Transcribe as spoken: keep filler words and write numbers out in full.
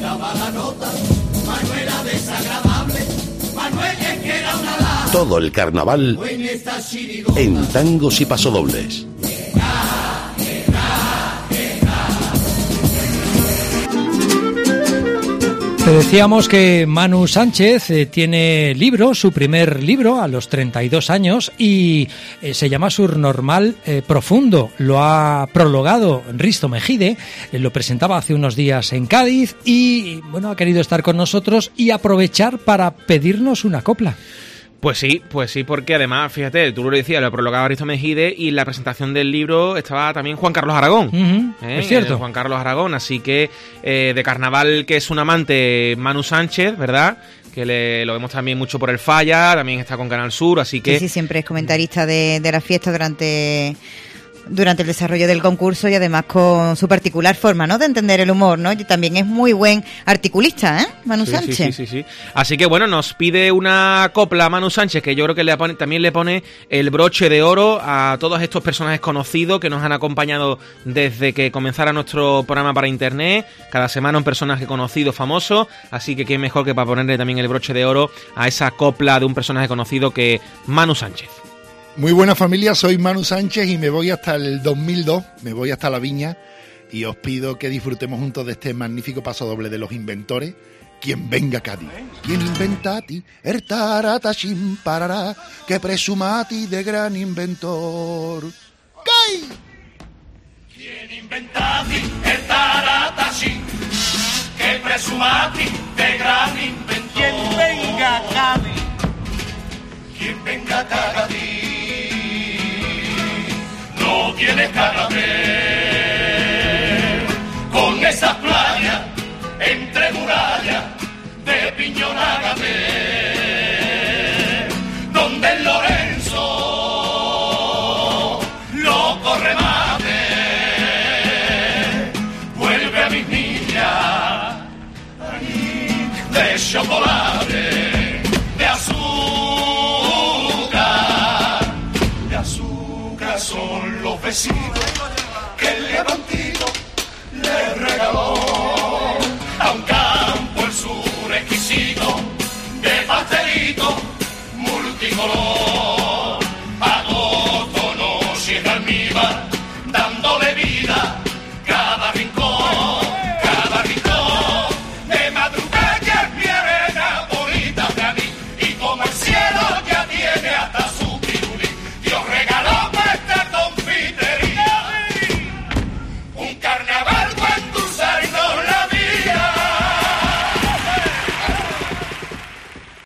daba la nota, Manuel era desagradable, Manuel es que era una lata. Todo el carnaval en tangos y pasodobles. Te decíamos que Manu Sánchez eh, tiene libro, su primer libro a los treinta y dos años y eh, se llama Surnormal eh, Profundo. Lo ha prologado Risto Mejide, eh, lo presentaba hace unos días en Cádiz y bueno, ha querido estar con nosotros y aprovechar para pedirnos una copla. Pues sí, pues sí, porque además, fíjate, tú lo decías, lo prologaba Risto Mejide y en la presentación del libro estaba también Juan Carlos Aragón. Uh-huh, ¿eh? Es cierto. Juan Carlos Aragón, así que eh, de carnaval, que es un amante, Manu Sánchez, ¿verdad?, que le, lo vemos también mucho por el Falla, también está con Canal Sur, así que... Sí, sí, siempre es comentarista de, de la fiesta durante... durante el desarrollo del concurso y además con su particular forma, ¿no?, de entender el humor, ¿no? Y también es muy buen articulista, ¿eh?, Manu sí, Sánchez. Sí, sí, sí, sí. Así que bueno, nos pide una copla a Manu Sánchez, que yo creo que le pone, también le pone el broche de oro a todos estos personajes conocidos que nos han acompañado desde que comenzara nuestro programa para internet. Cada semana un personaje conocido, famoso, así que qué mejor que para ponerle también el broche de oro a esa copla de un personaje conocido que Manu Sánchez. Muy buena familia, soy Manu Sánchez y me voy hasta el dos mil dos, me voy hasta La Viña y os pido que disfrutemos juntos de este magnífico pasodoble de los inventores. Quien venga a Cádiz. Quien inventa a ti, el tarata sin parará, que presuma a ti de gran inventor. ¡Cay! Quien inventa a ti, el tarata sin, que presuma a ti de gran inventor. Quien venga a Cádiz, quien venga a Cádiz. No tienes que ver con esas playas entre murallas de Piñonágate, donde el Lorenzo loco remate vuelve a mis niñas de chocolate, de azúcar, de azúcar son los vecinos que el levantito le